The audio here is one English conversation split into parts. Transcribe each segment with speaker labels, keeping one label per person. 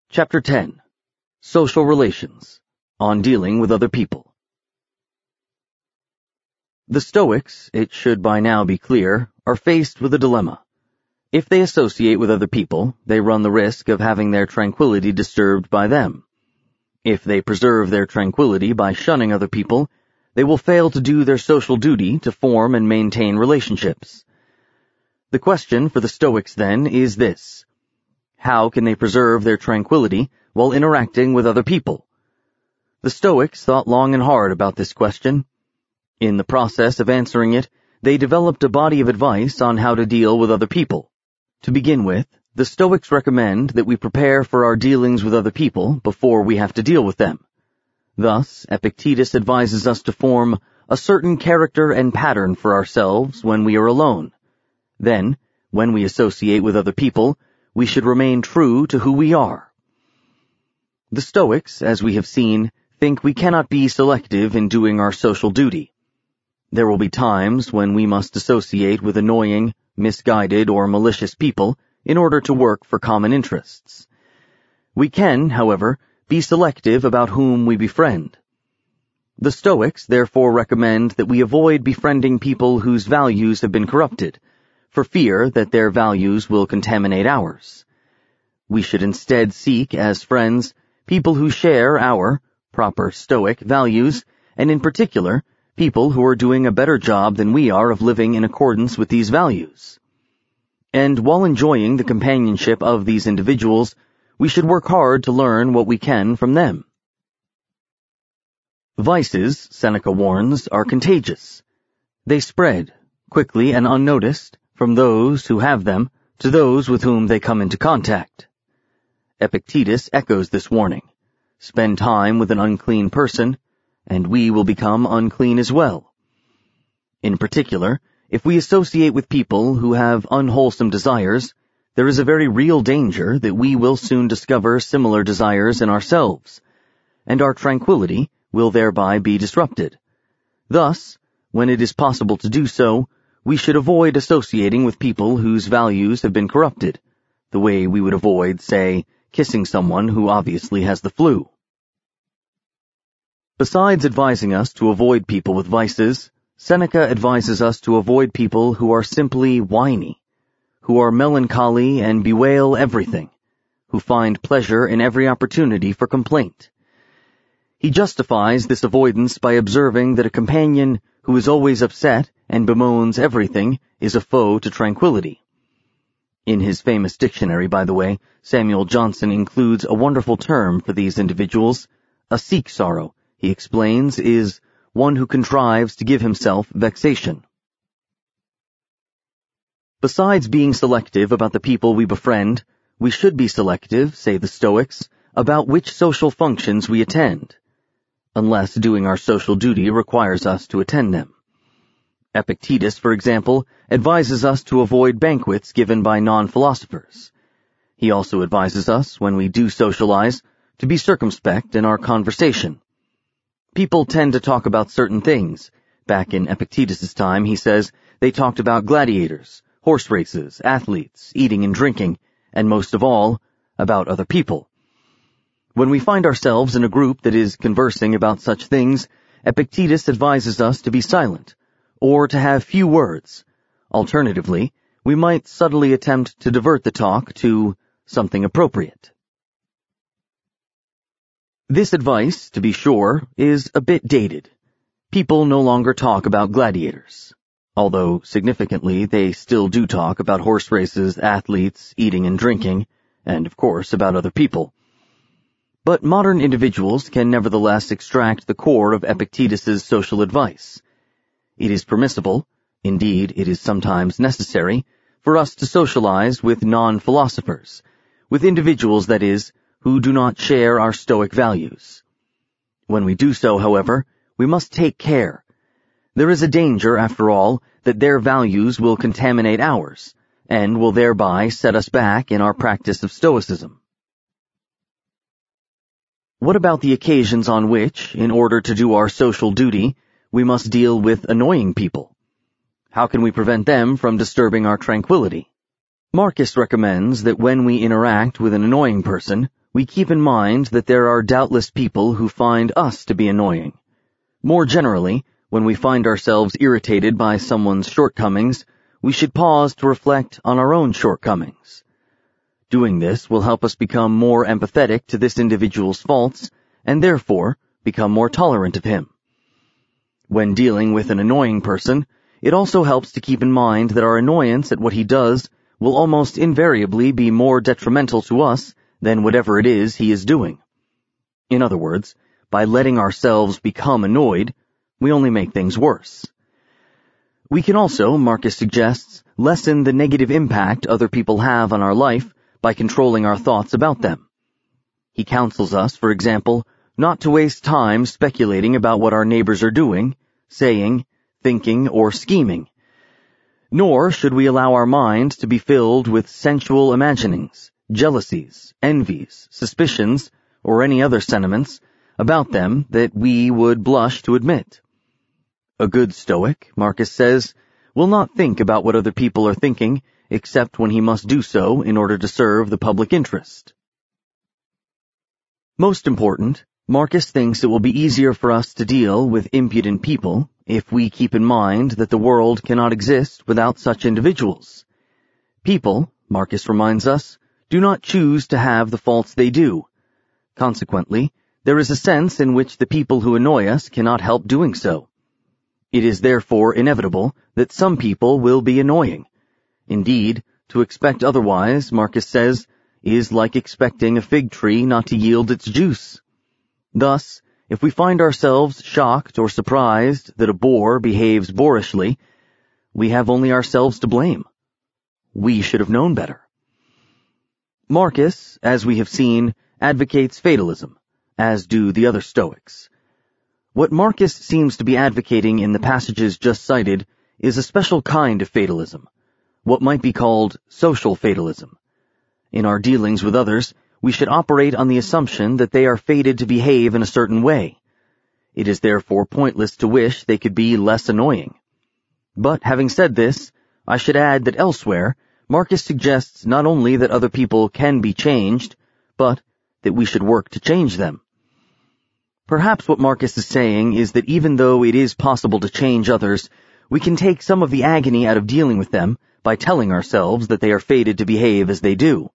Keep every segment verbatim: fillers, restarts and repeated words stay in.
Speaker 1: Chapter ten. Social Relations. On Dealing with Other People. The Stoics, it should by now be clear, are faced with a dilemma. If they associate with other people, they run the risk of having their tranquility disturbed by them. If they preserve their tranquility by shunning other people, they will fail to do their social duty to form and maintain relationships. The question for the Stoics, then, is this. How can they preserve their tranquility while interacting with other people? The Stoics thought long and hard about this question. In the process of answering it, they developed a body of advice on how to deal with other people. To begin with, the Stoics recommend that we prepare for our dealings with other people before we have to deal with them. Thus, Epictetus advises us to form a certain character and pattern for ourselves when we are alone. Then, when we associate with other people, we should remain true to who we are. The Stoics, as we have seen, think we cannot be selective in doing our social duty. There will be times when we must associate with annoying, misguided, or malicious people in order to work for common interests. We can, however, be selective about whom we befriend. The Stoics therefore recommend that we avoid befriending people whose values have been corrupted, for fear that their values will contaminate ours. We should instead seek, as friends, people who share our, proper Stoic, values, and in particular, people who are doing a better job than we are of living in accordance with these values. And while enjoying the companionship of these individuals, we should work hard to learn what we can from them. Vices, Seneca warns, are contagious. They spread, quickly and unnoticed, from those who have them to those with whom they come into contact. Epictetus echoes this warning. Spend time with an unclean person, and we will become unclean as well. In particular, if we associate with people who have unwholesome desires, there is a very real danger that we will soon discover similar desires in ourselves, and our tranquility will thereby be disrupted. Thus, when it is possible to do so, we should avoid associating with people whose values have been corrupted, the way we would avoid, say, kissing someone who obviously has the flu. Besides advising us to avoid people with vices, Seneca advises us to avoid people who are simply whiny, who are melancholy and bewail everything, who find pleasure in every opportunity for complaint. He justifies this avoidance by observing that a companion who is always upset and bemoans everything is a foe to tranquility. In his famous dictionary, by the way, Samuel Johnson includes a wonderful term for these individuals. A seek sorrow, he explains, is one who contrives to give himself vexation. Besides being selective about the people we befriend, we should be selective, say the Stoics, about which social functions we attend, unless doing our social duty requires us to attend them. Epictetus, for example, advises us to avoid banquets given by non-philosophers. He also advises us, when we do socialize, to be circumspect in our conversation. People tend to talk about certain things. Back in Epictetus's time, he says, they talked about gladiators, horse races, athletes, eating and drinking, and most of all, about other people. When we find ourselves in a group that is conversing about such things, Epictetus advises us to be silent, or to have few words. Alternatively, we might subtly attempt to divert the talk to something appropriate. This advice, to be sure, is a bit dated. People no longer talk about gladiators, although significantly they still do talk about horse races, athletes, eating and drinking, and of course about other people. But modern individuals can nevertheless extract the core of Epictetus's social advice. It is permissible, indeed it is sometimes necessary, for us to socialize with non-philosophers, with individuals, that is, who do not share our Stoic values. When we do so, however, we must take care. There is a danger, after all, that their values will contaminate ours, and will thereby set us back in our practice of Stoicism. What about the occasions on which, in order to do our social duty, we must deal with annoying people? How can we prevent them from disturbing our tranquility? Marcus recommends that when we interact with an annoying person, we keep in mind that there are doubtless people who find us to be annoying. More generally, when we find ourselves irritated by someone's shortcomings, we should pause to reflect on our own shortcomings. Doing this will help us become more empathetic to this individual's faults, and therefore become more tolerant of him. When dealing with an annoying person, it also helps to keep in mind that our annoyance at what he does will almost invariably be more detrimental to us than whatever it is he is doing. In other words, by letting ourselves become annoyed, we only make things worse. We can also, Marcus suggests, lessen the negative impact other people have on our life by controlling our thoughts about them. He counsels us, for example, not to waste time speculating about what our neighbors are doing, saying, thinking, or scheming. Nor should we allow our minds to be filled with sensual imaginings, jealousies, envies, suspicions, or any other sentiments about them that we would blush to admit. A good Stoic, Marcus says, will not think about what other people are thinking except when he must do so in order to serve the public interest. Most important, Marcus thinks it will be easier for us to deal with impudent people if we keep in mind that the world cannot exist without such individuals. People, Marcus reminds us, do not choose to have the faults they do. Consequently, there is a sense in which the people who annoy us cannot help doing so. It is therefore inevitable that some people will be annoying. Indeed, to expect otherwise, Marcus says, is like expecting a fig tree not to yield its juice. Thus, if we find ourselves shocked or surprised that a boar behaves boorishly, we have only ourselves to blame. We should have known better. Marcus, as we have seen, advocates fatalism, as do the other Stoics. What Marcus seems to be advocating in the passages just cited is a special kind of fatalism, what might be called social fatalism. In our dealings with others, we should operate on the assumption that they are fated to behave in a certain way. It is therefore pointless to wish they could be less annoying. But having said this, I should add that elsewhere, Marcus suggests not only that other people can be changed, but that we should work to change them. Perhaps what Marcus is saying is that even though it is possible to change others, we can take some of the agony out of dealing with them by telling ourselves that they are fated to behave as they do.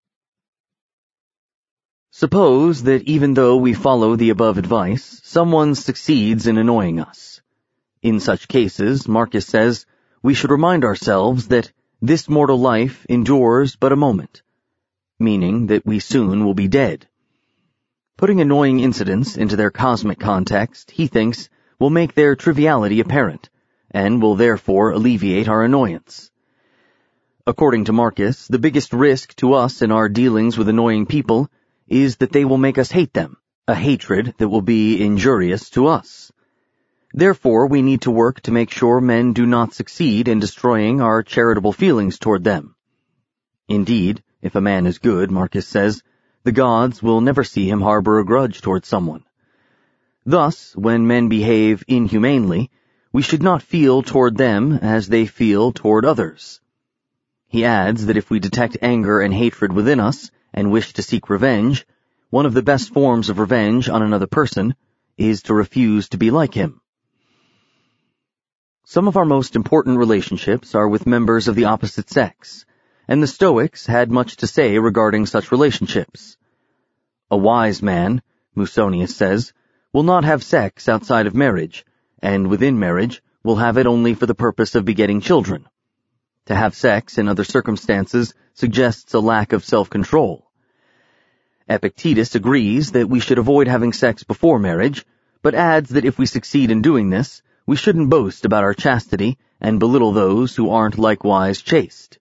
Speaker 1: Suppose that even though we follow the above advice, someone succeeds in annoying us. In such cases, Marcus says, we should remind ourselves that this mortal life endures but a moment, meaning that we soon will be dead. Putting annoying incidents into their cosmic context, he thinks, will make their triviality apparent, and will therefore alleviate our annoyance. According to Marcus, the biggest risk to us in our dealings with annoying people is that they will make us hate them, a hatred that will be injurious to us. Therefore, we need to work to make sure men do not succeed in destroying our charitable feelings toward them. Indeed, if a man is good, Marcus says, the gods will never see him harbor a grudge toward someone. Thus, when men behave inhumanely, we should not feel toward them as they feel toward others. He adds that if we detect anger and hatred within us and wish to seek revenge, one of the best forms of revenge on another person is to refuse to be like him. Some of our most important relationships are with members of the opposite sex, and the Stoics had much to say regarding such relationships. A wise man, Musonius says, will not have sex outside of marriage, and within marriage will have it only for the purpose of begetting children. To have sex in other circumstances suggests a lack of self-control. Epictetus agrees that we should avoid having sex before marriage, but adds that if we succeed in doing this, we shouldn't boast about our chastity and belittle those who aren't likewise chaste.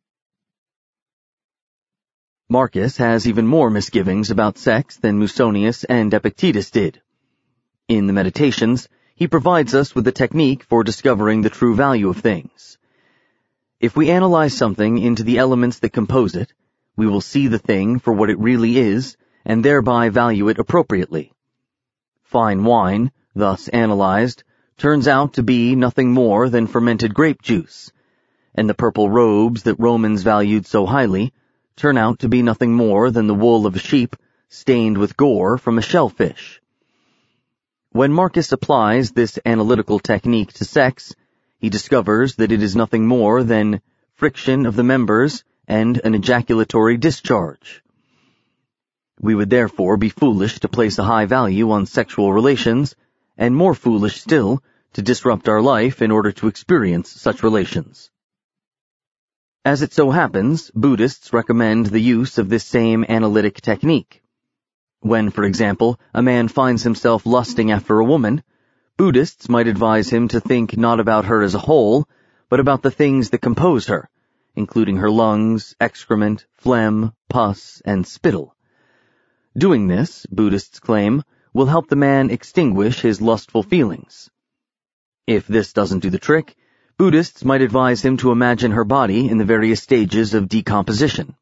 Speaker 1: Marcus has even more misgivings about sex than Musonius and Epictetus did. In the Meditations, he provides us with a technique for discovering the true value of things. If we analyze something into the elements that compose it, we will see the thing for what it really is and thereby value it appropriately. Fine wine, thus analyzed, turns out to be nothing more than fermented grape juice, and the purple robes that Romans valued so highly turn out to be nothing more than the wool of a sheep stained with gore from a shellfish. When Marcus applies this analytical technique to sex, he discovers that it is nothing more than friction of the members and an ejaculatory discharge. We would therefore be foolish to place a high value on sexual relations, and more foolish still to disrupt our life in order to experience such relations. As it so happens, Buddhists recommend the use of this same analytic technique. When, for example, a man finds himself lusting after a woman, Buddhists might advise him to think not about her as a whole, but about the things that compose her, including her lungs, excrement, phlegm, pus, and spittle. Doing this, Buddhists claim, will help the man extinguish his lustful feelings. If this doesn't do the trick, Buddhists might advise him to imagine her body in the various stages of decomposition.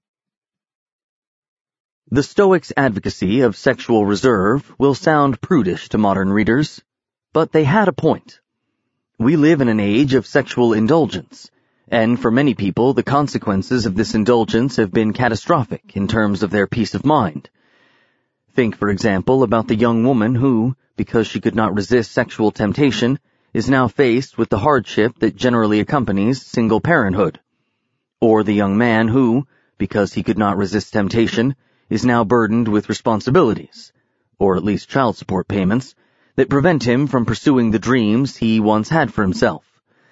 Speaker 1: The Stoics' advocacy of sexual reserve will sound prudish to modern readers, but they had a point. We live in an age of sexual indulgence, and for many people the consequences of this indulgence have been catastrophic in terms of their peace of mind. Think, for example, about the young woman who, because she could not resist sexual temptation, is now faced with the hardship that generally accompanies single parenthood. Or the young man who, because he could not resist temptation, is now burdened with responsibilities, or at least child support payments, that prevent him from pursuing the dreams he once had for himself.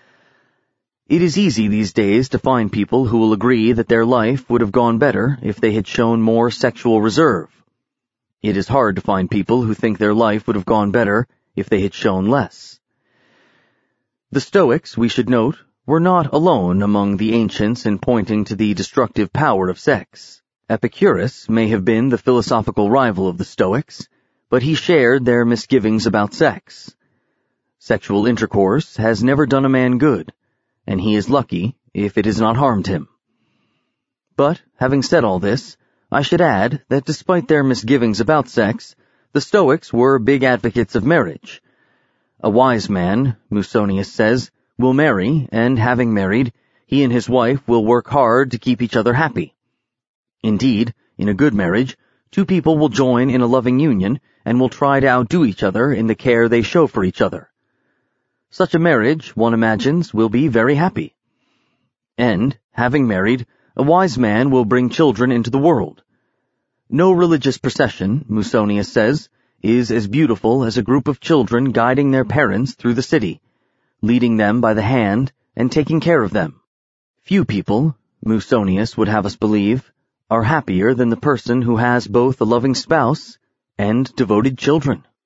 Speaker 1: It is easy these days to find people who will agree that their life would have gone better if they had shown more sexual reserve. It is hard to find people who think their life would have gone better if they had shown less. The Stoics, we should note, were not alone among the ancients in pointing to the destructive power of sex. Epicurus may have been the philosophical rival of the Stoics, but he shared their misgivings about sex. Sexual intercourse has never done a man good, and he is lucky if it has not harmed him. But, having said all this, I should add that despite their misgivings about sex, the Stoics were big advocates of marriage. A wise man, Musonius says, will marry, and having married, he and his wife will work hard to keep each other happy. Indeed, in a good marriage, two people will join in a loving union and will try to outdo each other in the care they show for each other. Such a marriage, one imagines, will be very happy. And, having married, a wise man will bring children into the world. No religious procession, Musonius says, is as beautiful as a group of children guiding their parents through the city, leading them by the hand and taking care of them. Few people, Musonius would have us believe, are happier than the person who has both a loving spouse and devoted children.